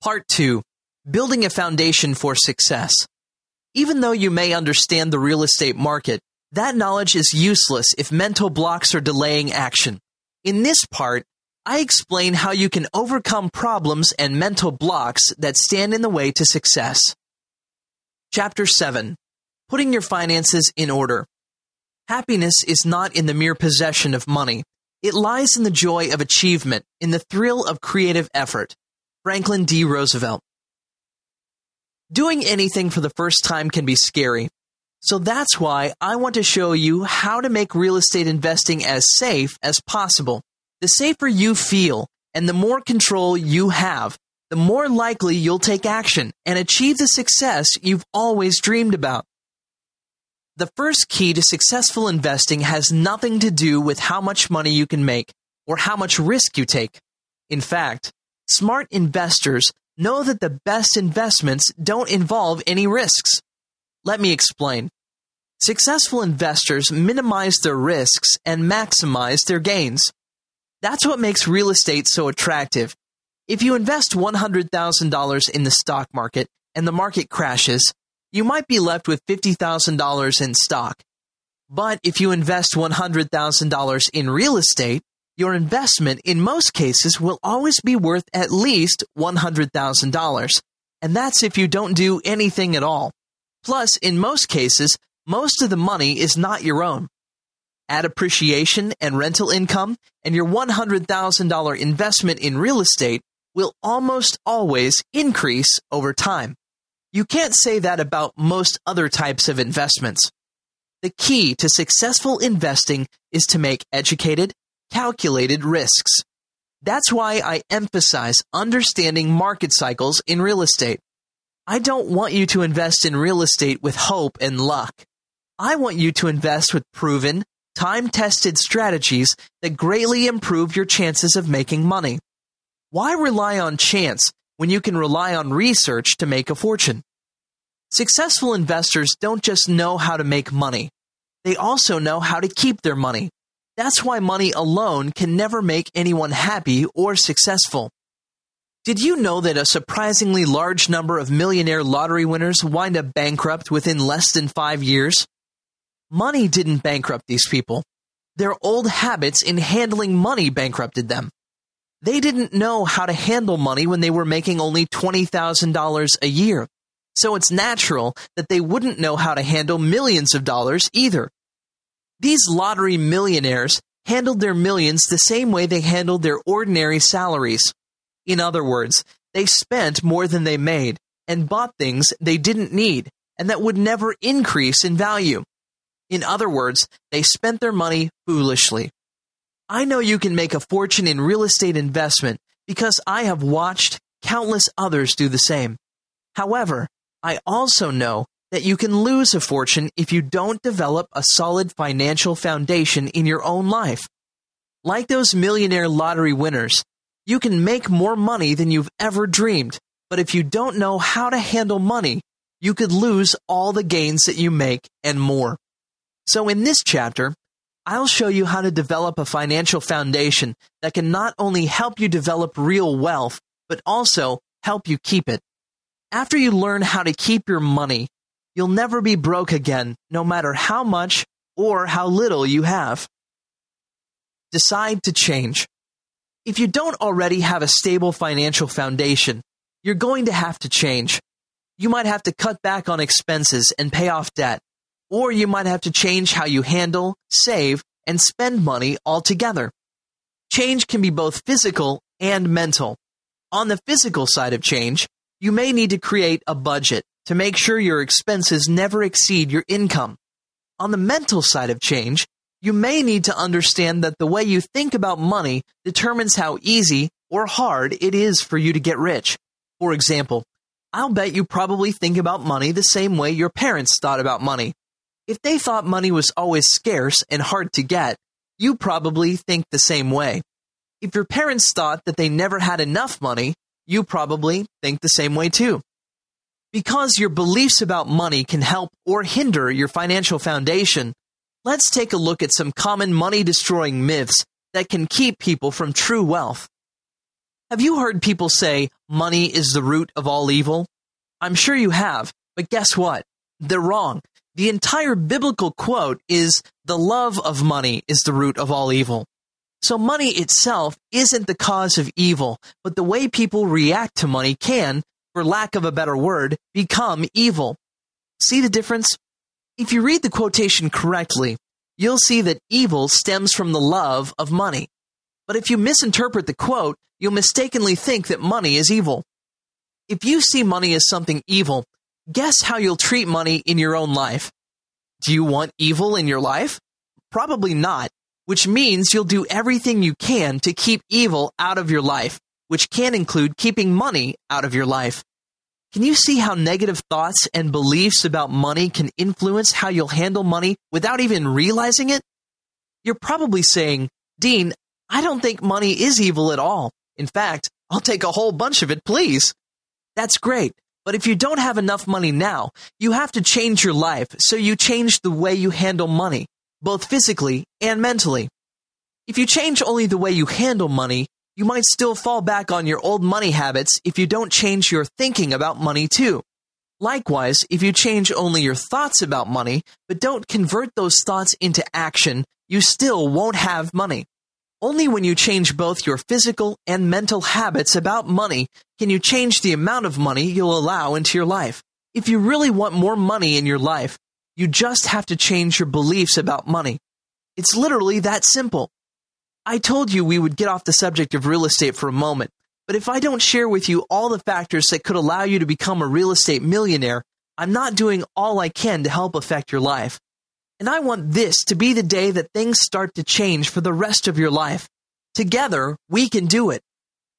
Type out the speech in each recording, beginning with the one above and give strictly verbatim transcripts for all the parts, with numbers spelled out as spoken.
Part two. Building a foundation for success. Even though you may understand the real estate market, that knowledge is useless if mental blocks are delaying action. In this part, I explain how you can overcome problems and mental blocks that stand in the way to success. Chapter seven. Putting your finances in order. Happiness is not in the mere possession of money. It lies in the joy of achievement, in the thrill of creative effort. Franklin D. Roosevelt. Doing anything for the first time can be scary. So that's why I want to show you how to make real estate investing as safe as possible. The safer you feel and the more control you have, the more likely you'll take action and achieve the success you've always dreamed about. The first key to successful investing has nothing to do with how much money you can make or how much risk you take. In fact, smart investors know that the best investments don't involve any risks. Let me explain. Successful investors minimize their risks and maximize their gains. That's what makes real estate so attractive. If you invest one hundred thousand dollars in the stock market and the market crashes, you might be left with fifty thousand dollars in stock. But if you invest one hundred thousand dollars in real estate, your investment in most cases will always be worth at least one hundred thousand dollars. And that's if you don't do anything at all. Plus, in most cases, most of the money is not your own. Add appreciation and rental income, and your one hundred thousand dollars investment in real estate will almost always increase over time. You can't say that about most other types of investments. The key to successful investing is to make educated, calculated risks. That's why I emphasize understanding market cycles in real estate. I don't want you to invest in real estate with hope and luck. I want you to invest with proven, time-tested strategies that greatly improve your chances of making money. Why rely on chance when you can rely on research to make a fortune? Successful investors don't just know how to make money. They also know how to keep their money. That's why money alone can never make anyone happy or successful. Did you know that a surprisingly large number of millionaire lottery winners wind up bankrupt within less than five years? Money didn't bankrupt these people. Their old habits in handling money bankrupted them. They didn't know how to handle money when they were making only twenty thousand dollars a year. So it's natural that they wouldn't know how to handle millions of dollars either. These lottery millionaires handled their millions the same way they handled their ordinary salaries. In other words, they spent more than they made and bought things they didn't need and that would never increase in value. In other words, they spent their money foolishly. I know you can make a fortune in real estate investment because I have watched countless others do the same. However, I also know that you can lose a fortune if you don't develop a solid financial foundation in your own life. Like those millionaire lottery winners, you can make more money than you've ever dreamed, but if you don't know how to handle money, you could lose all the gains that you make and more. So in this chapter, I'll show you how to develop a financial foundation that can not only help you develop real wealth, but also help you keep it. After you learn how to keep your money, you'll never be broke again, no matter how much or how little you have. Decide to change. If you don't already have a stable financial foundation, you're going to have to change. You might have to cut back on expenses and pay off debt, or you might have to change how you handle, save, and spend money altogether. Change can be both physical and mental. On the physical side of change, you may need to create a budget to make sure your expenses never exceed your income. On the mental side of change, you may need to understand that the way you think about money determines how easy or hard it is for you to get rich. For example, I'll bet you probably think about money the same way your parents thought about money. If they thought money was always scarce and hard to get, you probably think the same way. If your parents thought that they never had enough money, you probably think the same way too. Because your beliefs about money can help or hinder your financial foundation, let's take a look at some common money-destroying myths that can keep people from true wealth. Have you heard people say money is the root of all evil? I'm sure you have, but guess what? They're wrong. The entire biblical quote is, the love of money is the root of all evil. So money itself isn't the cause of evil, but the way people react to money can, for lack of a better word, become evil. See the difference? If you read the quotation correctly, you'll see that evil stems from the love of money. But if you misinterpret the quote, you'll mistakenly think that money is evil. If you see money as something evil, guess how you'll treat money in your own life. Do you want evil in your life? Probably not, which means you'll do everything you can to keep evil out of your life, which can include keeping money out of your life. Can you see how negative thoughts and beliefs about money can influence how you'll handle money without even realizing it? You're probably saying, Dean, I don't think money is evil at all. In fact, I'll take a whole bunch of it, please. That's great, but if you don't have enough money now, you have to change your life so you change the way you handle money, both physically and mentally. If you change only the way you handle money, you might still fall back on your old money habits if you don't change your thinking about money too. Likewise, if you change only your thoughts about money, but don't convert those thoughts into action, you still won't have money. Only when you change both your physical and mental habits about money can you change the amount of money you'll allow into your life. If you really want more money in your life, you just have to change your beliefs about money. It's literally that simple. I told you we would get off the subject of real estate for a moment, but if I don't share with you all the factors that could allow you to become a real estate millionaire, I'm not doing all I can to help affect your life. And I want this to be the day that things start to change for the rest of your life. Together, we can do it.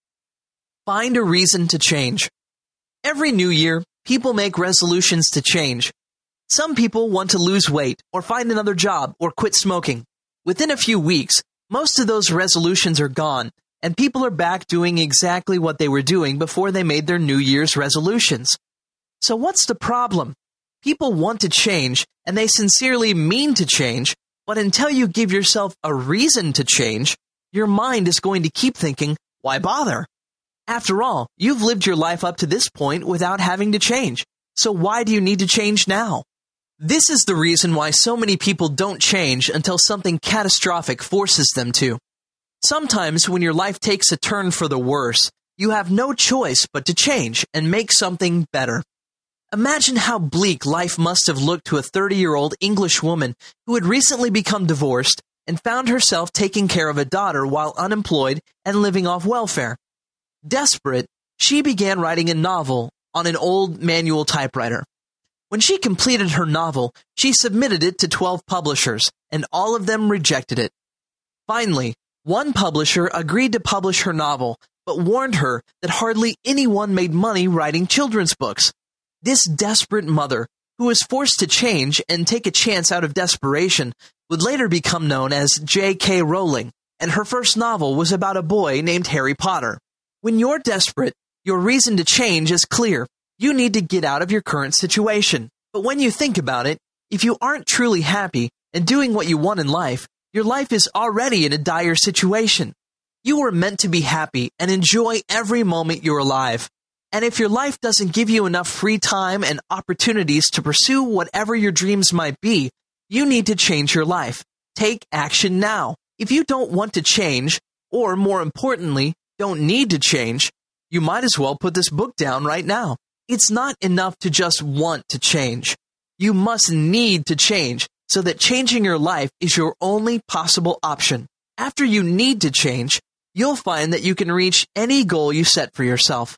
Find a reason to change. Every new year, people make resolutions to change. Some people want to lose weight, or find another job, or quit smoking. Within a few weeks, most of those resolutions are gone, and people are back doing exactly what they were doing before they made their New Year's resolutions. So what's the problem? People want to change, and they sincerely mean to change, but until you give yourself a reason to change, your mind is going to keep thinking, why bother? After all, you've lived your life up to this point without having to change, so why do you need to change now? This is the reason why so many people don't change until something catastrophic forces them to. Sometimes when your life takes a turn for the worse, you have no choice but to change and make something better. Imagine how bleak life must have looked to a thirty-year-old English woman who had recently become divorced and found herself taking care of a daughter while unemployed and living off welfare. Desperate, she began writing a novel on an old manual typewriter. When she completed her novel, she submitted it to twelve publishers, and all of them rejected it. Finally, one publisher agreed to publish her novel, but warned her that hardly anyone made money writing children's books. This desperate mother, who was forced to change and take a chance out of desperation, would later become known as J K Rowling, and her first novel was about a boy named Harry Potter. When you're desperate, your reason to change is clear. You need to get out of your current situation. But when you think about it, if you aren't truly happy and doing what you want in life, your life is already in a dire situation. You were meant to be happy and enjoy every moment you're alive. And if your life doesn't give you enough free time and opportunities to pursue whatever your dreams might be, you need to change your life. Take action now. If you don't want to change, or more importantly, don't need to change, you might as well put this book down right now. It's not enough to just want to change. You must need to change so that changing your life is your only possible option. After you need to change, you'll find that you can reach any goal you set for yourself.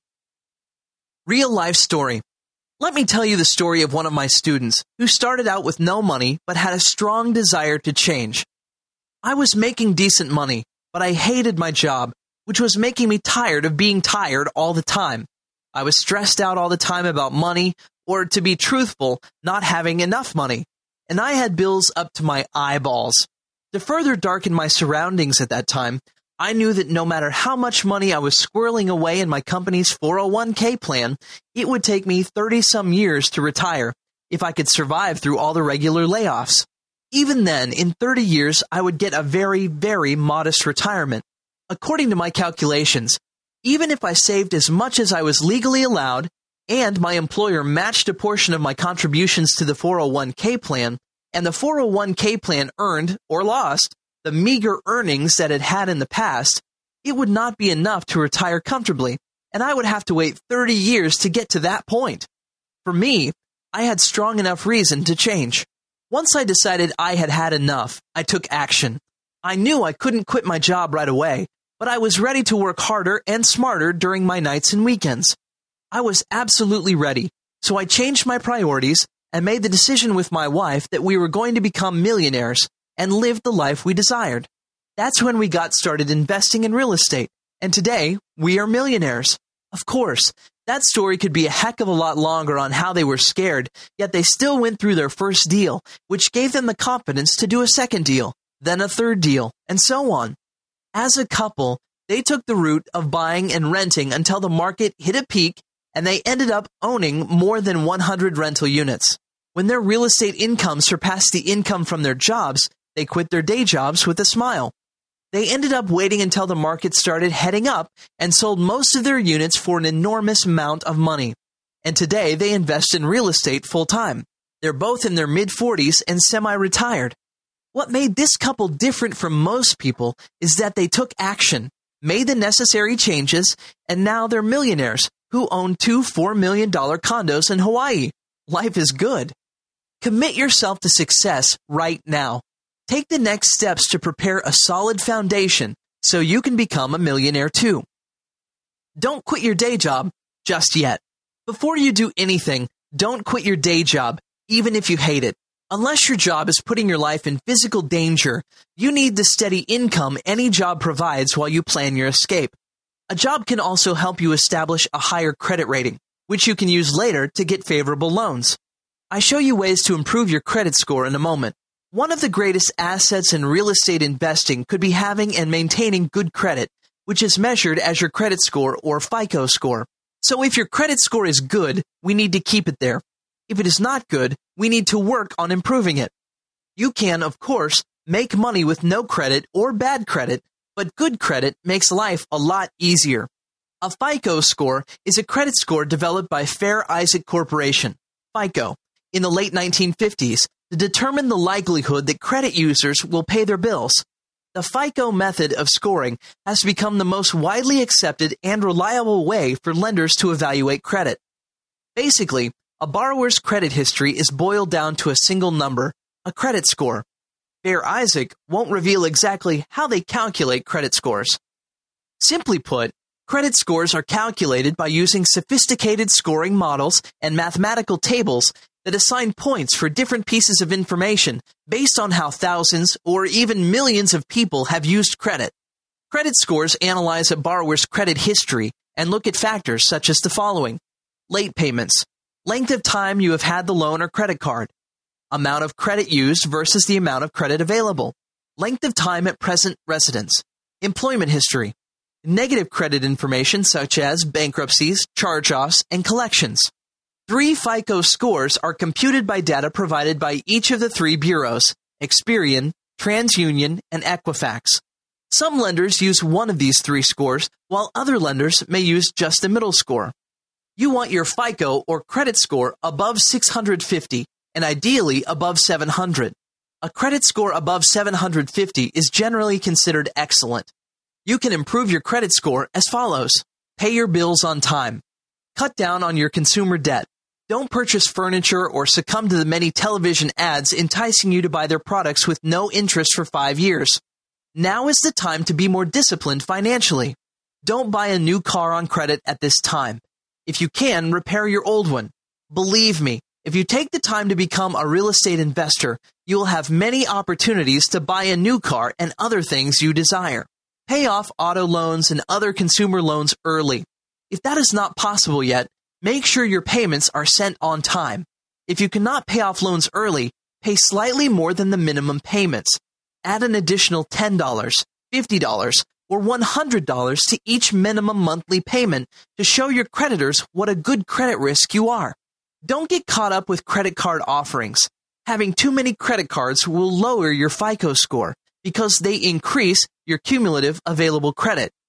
Real life story. Let me tell you the story of one of my students who started out with no money but had a strong desire to change. I was making decent money, but I hated my job, which was making me tired of being tired all the time. I was stressed out all the time about money, or to be truthful, not having enough money. And I had bills up to my eyeballs. To further darken my surroundings at that time, I knew that no matter how much money I was squirreling away in my company's four oh one k plan, it would take me thirty-some years to retire if I could survive through all the regular layoffs. Even then, in thirty years, I would get a very, very modest retirement. According to my calculations, Even if I saved as much as I was legally allowed, and my employer matched a portion of my contributions to the four oh one k plan, and the four oh one k plan earned, or lost, the meager earnings that it had in the past, it would not be enough to retire comfortably, and I would have to wait thirty years to get to that point. For me, I had strong enough reason to change. Once I decided I had had enough, I took action. I knew I couldn't quit my job right away, but I was ready to work harder and smarter during my nights and weekends. I was absolutely ready, so I changed my priorities and made the decision with my wife that we were going to become millionaires and live the life we desired. That's when we got started investing in real estate, and today we are millionaires. Of course, that story could be a heck of a lot longer on how they were scared, yet they still went through their first deal, which gave them the confidence to do a second deal, then a third deal, and so on. As a couple, they took the route of buying and renting until the market hit a peak, and they ended up owning more than one hundred rental units. When their real estate income surpassed the income from their jobs, they quit their day jobs with a smile. They ended up waiting until the market started heading up and sold most of their units for an enormous amount of money. And today they invest in real estate full time. They're both in their mid forties and semi-retired. What made this couple different from most people is that they took action, made the necessary changes, and now they're millionaires who own two four million dollars condos in Hawaii. Life is good. Commit yourself to success right now. Take the next steps to prepare a solid foundation so you can become a millionaire too. Don't quit your day job just yet. Before you do anything, don't quit your day job, even if you hate it. Unless your job is putting your life in physical danger, you need the steady income any job provides while you plan your escape. A job can also help you establish a higher credit rating, which you can use later to get favorable loans. I show you ways to improve your credit score in a moment. One of the greatest assets in real estate investing could be having and maintaining good credit, which is measured as your credit score or FICO score. So if your credit score is good, we need to keep it there. If it is not good, we need to work on improving it. You can, of course, make money with no credit or bad credit, but good credit makes life a lot easier. A FICO score is a credit score developed by Fair Isaac Corporation, FICO, in the late nineteen fifties to determine the likelihood that credit users will pay their bills. The FICO method of scoring has become the most widely accepted and reliable way for lenders to evaluate credit. Basically, a borrower's credit history is boiled down to a single number, a credit score. Fair Isaac won't reveal exactly how they calculate credit scores. Simply put, credit scores are calculated by using sophisticated scoring models and mathematical tables that assign points for different pieces of information based on how thousands or even millions of people have used credit. Credit scores analyze a borrower's credit history and look at factors such as the following: late payments, length of time you have had the loan or credit card, amount of credit used versus the amount of credit available, length of time at present residence, employment history, negative credit information such as bankruptcies, charge-offs, and collections. Three FICO scores are computed by data provided by each of the three bureaus, Experian, TransUnion, and Equifax. Some lenders use one of these three scores, while other lenders may use just the middle score. You want your FICO or credit score above six hundred fifty, and ideally above seven hundred. A credit score above seven hundred fifty is generally considered excellent. You can improve your credit score as follows: pay your bills on time, cut down on your consumer debt, don't purchase furniture or succumb to the many television ads enticing you to buy their products with no interest for five years. Now is the time to be more disciplined financially. Don't buy a new car on credit at this time. If you can, repair your old one. Believe me, if you take the time to become a real estate investor, you will have many opportunities to buy a new car and other things you desire. Pay off auto loans and other consumer loans early. If that is not possible yet, make sure your payments are sent on time. If you cannot pay off loans early, pay slightly more than the minimum payments. Add an additional ten dollars, fifty dollars, or one hundred dollars to each minimum monthly payment to show your creditors what a good credit risk you are. Don't get caught up with credit card offerings. Having too many credit cards will lower your FICO score because they increase your cumulative available credit.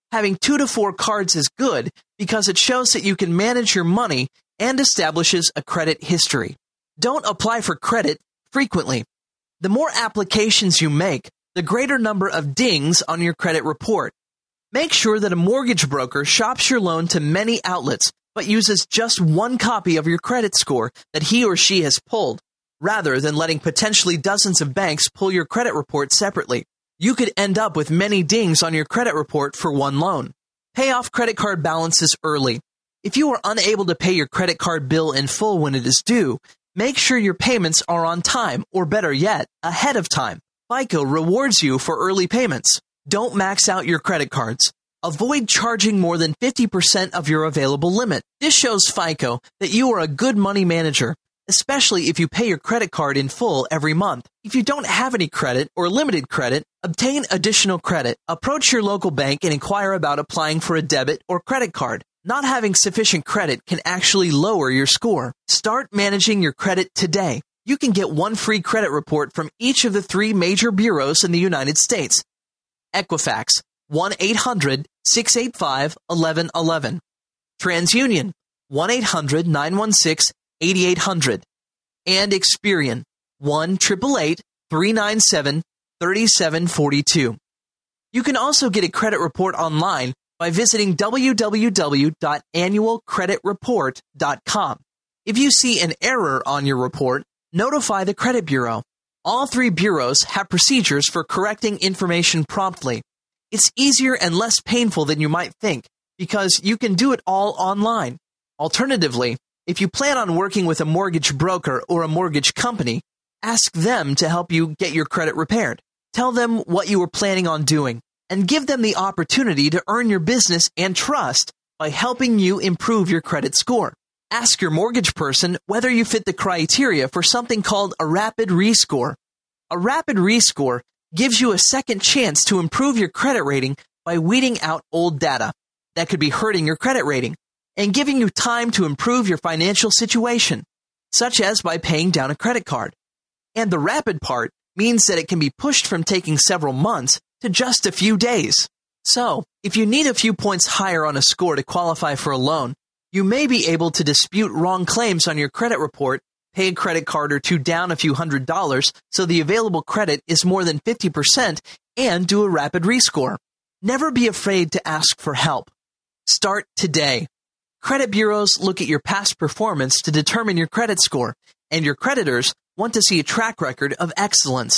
Having two to four cards is good because it shows that you can manage your money and establishes a credit history. Don't apply for credit frequently. The more applications you make, the greater number of dings on your credit report. Make sure that a mortgage broker shops your loan to many outlets, but uses just one copy of your credit score that he or she has pulled, rather than letting potentially dozens of banks pull your credit report separately. You could end up with many dings on your credit report for one loan. Pay off credit card balances early. If you are unable to pay your credit card bill in full when it is due, make sure your payments are on time, or better yet, ahead of time. FICO rewards you for early payments. Don't max out your credit cards. Avoid charging more than fifty percent of your available limit. This shows FICO that you are a good money manager, especially if you pay your credit card in full every month. If you don't have any credit or limited credit, obtain additional credit. Approach your local bank and inquire about applying for a debit or credit card. Not having sufficient credit can actually lower your score. Start managing your credit today. You can get one free credit report from each of the three major bureaus in the United States. Equifax, one eight hundred, six eight five, one one one one. TransUnion, one eight hundred, nine one six, eight eight zero zero. And Experian, one eight eight eight, three nine seven, three seven four two. You can also get a credit report online by visiting w w w dot annual credit report dot com. If you see an error on your report, notify the credit bureau. All three bureaus have procedures for correcting information promptly. It's easier and less painful than you might think because you can do it all online. Alternatively, if you plan on working with a mortgage broker or a mortgage company, ask them to help you get your credit repaired. Tell them what you were planning on doing and give them the opportunity to earn your business and trust by helping you improve your credit score. Ask your mortgage person whether you fit the criteria for something called a rapid rescore. A rapid rescore gives you a second chance to improve your credit rating by weeding out old data that could be hurting your credit rating and giving you time to improve your financial situation, such as by paying down a credit card. And the rapid part means that it can be pushed from taking several months to just a few days. So, if you need a few points higher on a score to qualify for a loan, you may be able to dispute wrong claims on your credit report, pay a credit card or two down a few hundred dollars so the available credit is more than fifty percent, and do a rapid rescore. Never be afraid to ask for help. Start today. Credit bureaus look at your past performance to determine your credit score, and your creditors want to see a track record of excellence.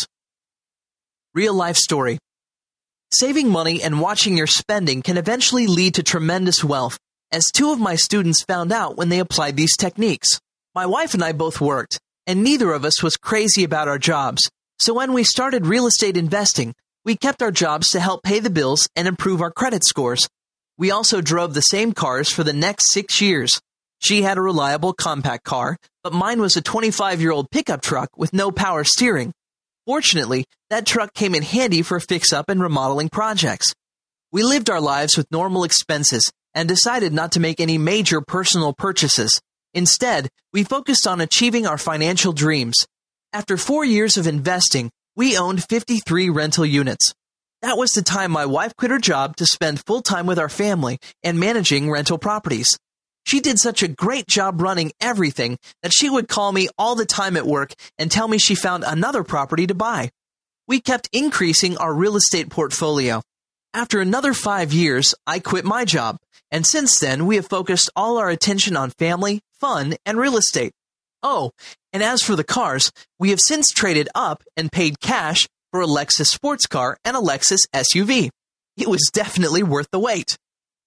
Real life story. Saving money and watching your spending can eventually lead to tremendous wealth, as two of my students found out when they applied these techniques. My wife and I both worked, and neither of us was crazy about our jobs. So when we started real estate investing, we kept our jobs to help pay the bills and improve our credit scores. We also drove the same cars for the next six years. She had a reliable compact car, but mine was a twenty-five-year-old pickup truck with no power steering. Fortunately, that truck came in handy for fix-up and remodeling projects. We lived our lives with normal expenses and decided not to make any major personal purchases. Instead, we focused on achieving our financial dreams. After four years of investing, we owned fifty-three rental units. That was the time my wife quit her job to spend full time with our family and managing rental properties. She did such a great job running everything that she would call me all the time at work and tell me she found another property to buy. We kept increasing our real estate portfolio. After another five years, I quit my job, and since then we have focused all our attention on family, fun, and real estate. Oh, and as for the cars, we have since traded up and paid cash for a Lexus sports car and a Lexus S U V. It was definitely worth the wait.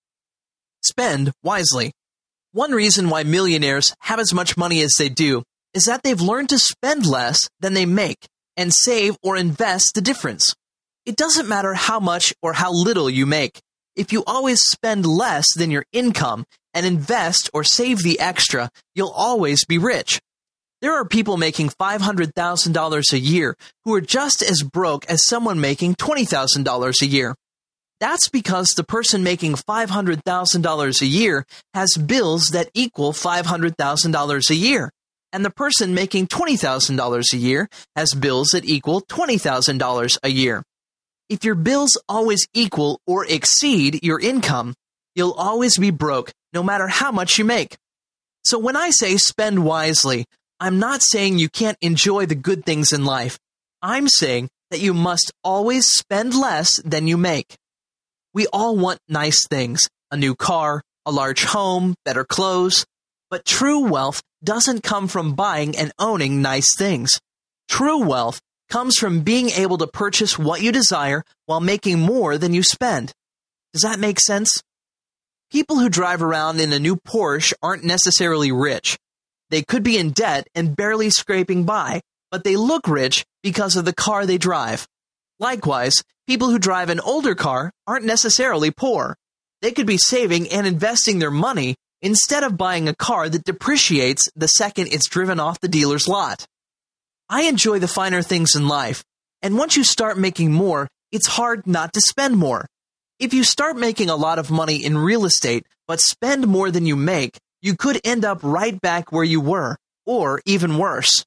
Spend wisely. One reason why millionaires have as much money as they do is that they've learned to spend less than they make and save or invest the difference. It doesn't matter how much or how little you make. If you always spend less than your income and invest or save the extra, you'll always be rich. There are people making five hundred thousand dollars a year who are just as broke as someone making twenty thousand dollars a year. That's because the person making five hundred thousand dollars a year has bills that equal five hundred thousand dollars a year, and the person making twenty thousand dollars a year has bills that equal twenty thousand dollars a year. If your bills always equal or exceed your income, you'll always be broke no matter how much you make. So when I say spend wisely, I'm not saying you can't enjoy the good things in life. I'm saying that you must always spend less than you make. We all want nice things, a new car, a large home, better clothes. But true wealth doesn't come from buying and owning nice things. True wealth comes from being able to purchase what you desire while making more than you spend. Does that make sense? People who drive around in a new Porsche aren't necessarily rich. They could be in debt and barely scraping by, but they look rich because of the car they drive. Likewise, people who drive an older car aren't necessarily poor. They could be saving and investing their money instead of buying a car that depreciates the second it's driven off the dealer's lot. I enjoy the finer things in life, and once you start making more, it's hard not to spend more. If you start making a lot of money in real estate but spend more than you make, you could end up right back where you were, or even worse.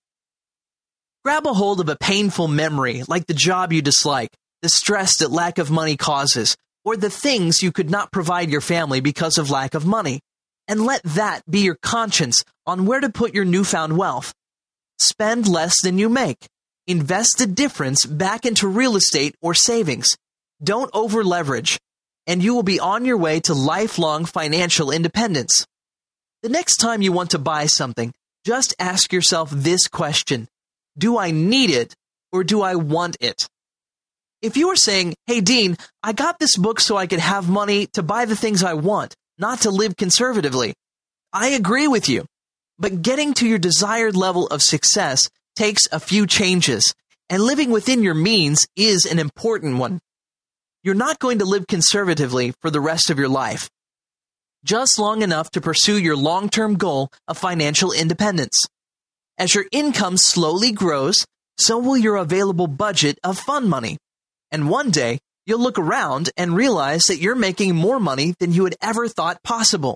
Grab a hold of a painful memory like the job you dislike, the stress that lack of money causes, or the things you could not provide your family because of lack of money, and let that be your conscience on where to put your newfound wealth. Spend less than you make. Invest the difference back into real estate or savings. Don't over-leverage, and you will be on your way to lifelong financial independence. The next time you want to buy something, just ask yourself this question: do I need it or do I want it? If you are saying, hey Dean, I got this book so I could have money to buy the things I want, not to live conservatively, I agree with you. But getting to your desired level of success takes a few changes, and living within your means is an important one. You're not going to live conservatively for the rest of your life. Just long enough to pursue your long-term goal of financial independence. As your income slowly grows, so will your available budget of fun money. And one day, you'll look around and realize that you're making more money than you had ever thought possible.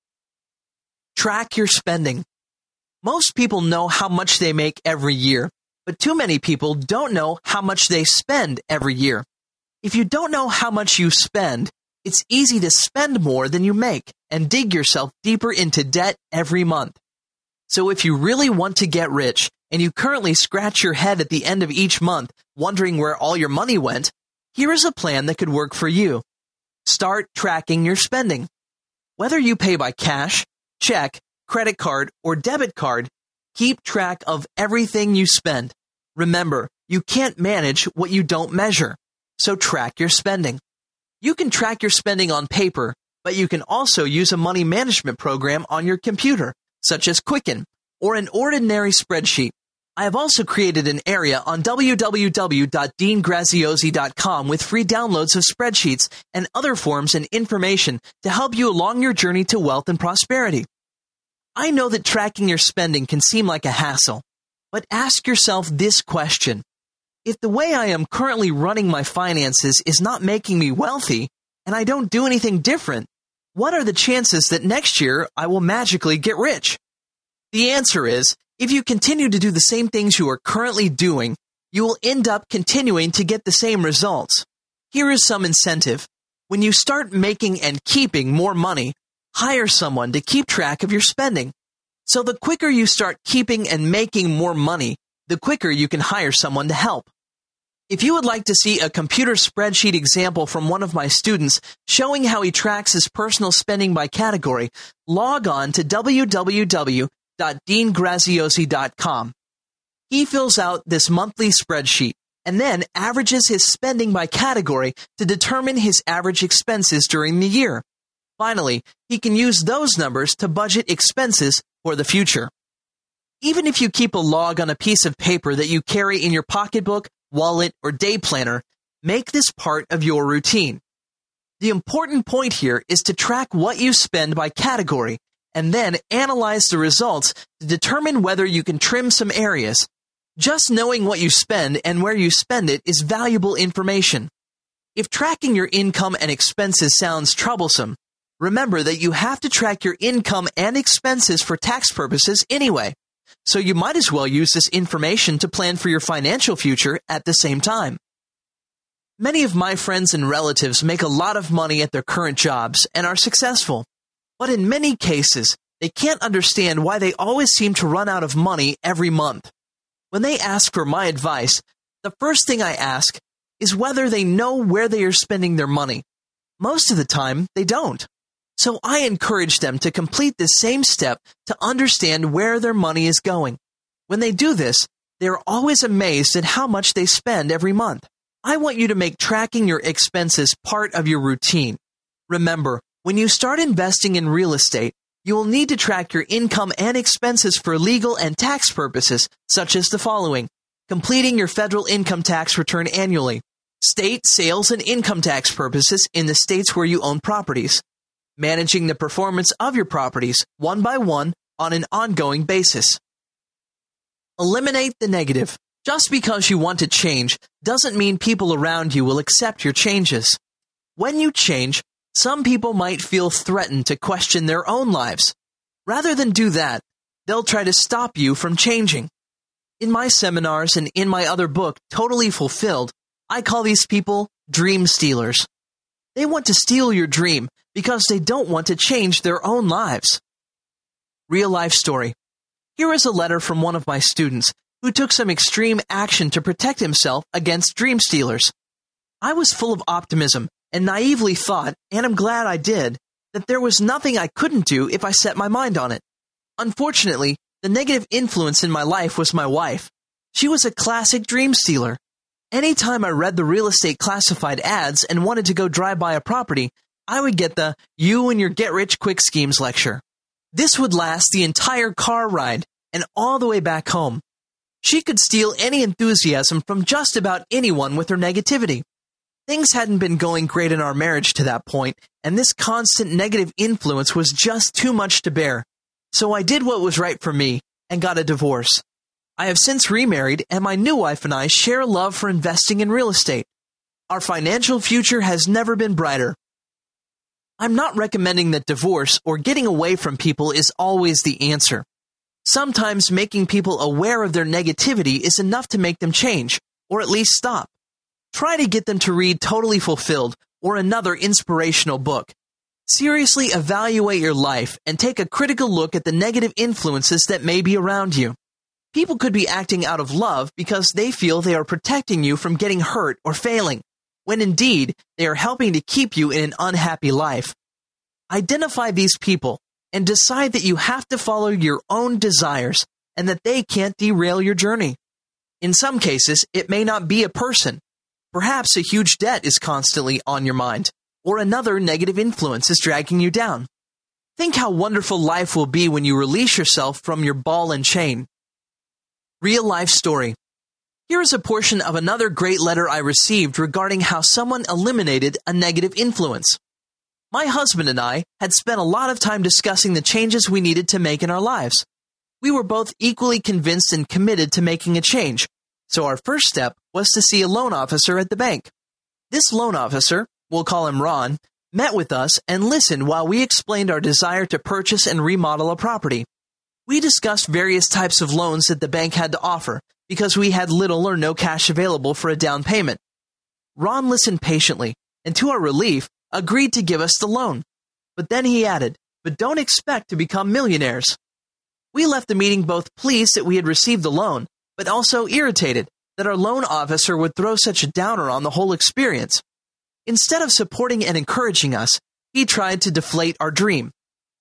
Track your spending. Most people know how much they make every year, but too many people don't know how much they spend every year. If you don't know how much you spend, it's easy to spend more than you make and dig yourself deeper into debt every month. So if you really want to get rich, and you currently scratch your head at the end of each month wondering where all your money went, here is a plan that could work for you. Start tracking your spending. Whether you pay by cash, check, credit card, or debit card, keep track of everything you spend. Remember, you can't manage what you don't measure, so track your spending. You can track your spending on paper, but you can also use a money management program on your computer, such as Quicken, or an ordinary spreadsheet. I have also created an area on w w w dot dean graziosi dot com with free downloads of spreadsheets and other forms and information to help you along your journey to wealth and prosperity. I know that tracking your spending can seem like a hassle, but ask yourself this question: if the way I am currently running my finances is not making me wealthy, and I don't do anything different, what are the chances that next year I will magically get rich? The answer is, if you continue to do the same things you are currently doing, you will end up continuing to get the same results. Here is some incentive. When you start making and keeping more money, hire someone to keep track of your spending. So the quicker you start keeping and making more money, the quicker you can hire someone to help. If you would like to see a computer spreadsheet example from one of my students showing how he tracks his personal spending by category, log on to w w w dot dean graziosi dot com. He fills out this monthly spreadsheet and then averages his spending by category to determine his average expenses during the year. Finally, he can use those numbers to budget expenses for the future. Even if you keep a log on a piece of paper that you carry in your pocketbook, wallet, or day planner, make this part of your routine. The important point here is to track what you spend by category and then analyze the results to determine whether you can trim some areas. Just knowing what you spend and where you spend it is valuable information. If tracking your income and expenses sounds troublesome, remember that you have to track your income and expenses for tax purposes anyway, so you might as well use this information to plan for your financial future at the same time. Many of my friends and relatives make a lot of money at their current jobs and are successful. But in many cases, they can't understand why they always seem to run out of money every month. When they ask for my advice, the first thing I ask is whether they know where they are spending their money. Most of the time, they don't. So I encourage them to complete this same step to understand where their money is going. When they do this, they are always amazed at how much they spend every month. I want you to make tracking your expenses part of your routine. Remember, when you start investing in real estate, you will need to track your income and expenses for legal and tax purposes, such as the following: completing your federal income tax return annually, state, sales, and income tax purposes in the states where you own properties, managing the performance of your properties one by one on an ongoing basis. Eliminate the negative. Just because you want to change doesn't mean people around you will accept your changes. When you change, some people might feel threatened to question their own lives. Rather than do that, they'll try to stop you from changing. In my seminars and in my other book, Totally Fulfilled, I call these people dream stealers. They want to steal your dream because they don't want to change their own lives. Real life story. Here is a letter from one of my students who took some extreme action to protect himself against dream stealers. I was full of optimism and naively thought, and I'm glad I did, that there was nothing I couldn't do if I set my mind on it. Unfortunately, the negative influence in my life was my wife. She was a classic dream stealer. Anytime I read the real estate classified ads and wanted to go drive by a property, I would get the "you and your get-rich-quick schemes" lecture. This would last the entire car ride and all the way back home. She could steal any enthusiasm from just about anyone with her negativity. Things hadn't been going great in our marriage to that point, and this constant negative influence was just too much to bear. So I did what was right for me and got a divorce. I have since remarried, and my new wife and I share a love for investing in real estate. Our financial future has never been brighter. I'm not recommending that divorce or getting away from people is always the answer. Sometimes making people aware of their negativity is enough to make them change, or at least stop. Try to get them to read Totally Fulfilled or another inspirational book. Seriously evaluate your life and take a critical look at the negative influences that may be around you. People could be acting out of love because they feel they are protecting you from getting hurt or failing, when indeed they are helping to keep you in an unhappy life. Identify these people and decide that you have to follow your own desires and that they can't derail your journey. In some cases, it may not be a person. Perhaps a huge debt is constantly on your mind, or another negative influence is dragging you down. Think how wonderful life will be when you release yourself from your ball and chain. Real life story. Here is a portion of another great letter I received regarding how someone eliminated a negative influence. My husband and I had spent a lot of time discussing the changes we needed to make in our lives. We were both equally convinced and committed to making a change, so our first step was to see a loan officer at the bank. This loan officer, we'll call him Ron, met with us and listened while we explained our desire to purchase and remodel a property. We discussed various types of loans that the bank had to offer because we had little or no cash available for a down payment. Ron listened patiently and, to our relief, agreed to give us the loan. But then he added, "But don't expect to become millionaires." We left the meeting both pleased that we had received the loan, but also irritated that our loan officer would throw such a downer on the whole experience. Instead of supporting and encouraging us, he tried to deflate our dream.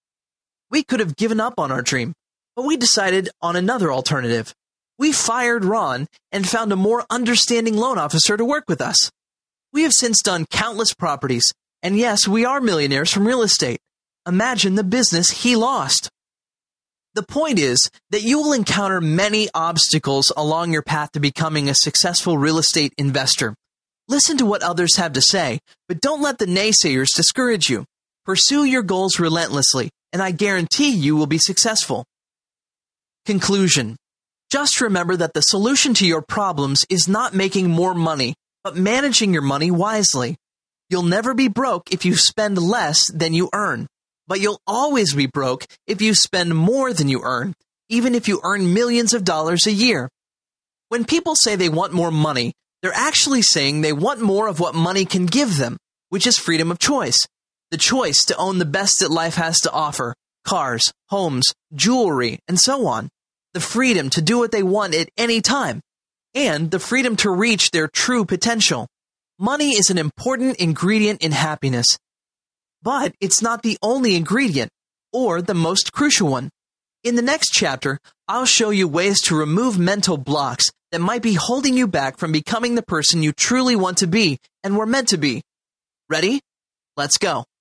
We could have given up on our dream, but we decided on another alternative. We fired Ron and found a more understanding loan officer to work with us. We have since done countless properties, and yes, we are millionaires from real estate. Imagine the business he lost. The point is that you will encounter many obstacles along your path to becoming a successful real estate investor. Listen to what others have to say, but don't let the naysayers discourage you. Pursue your goals relentlessly, and I guarantee you will be successful. Conclusion. Just remember that the solution to your problems is not making more money, but managing your money wisely. You'll never be broke if you spend less than you earn, but you'll always be broke if you spend more than you earn, even if you earn millions of dollars a year. When people say they want more money, They're actually saying they want more of what money can give them, which is freedom of choice. The choice to own the best that life has to offer, cars, homes, jewelry, and so on. The freedom to do what they want at any time, and the freedom to reach their true potential. Money is an important ingredient in happiness, but it's not the only ingredient, or the most crucial one. In the next chapter, I'll show you ways to remove mental blocks that might be holding you back from becoming the person you truly want to be and were meant to be. Ready? Let's go.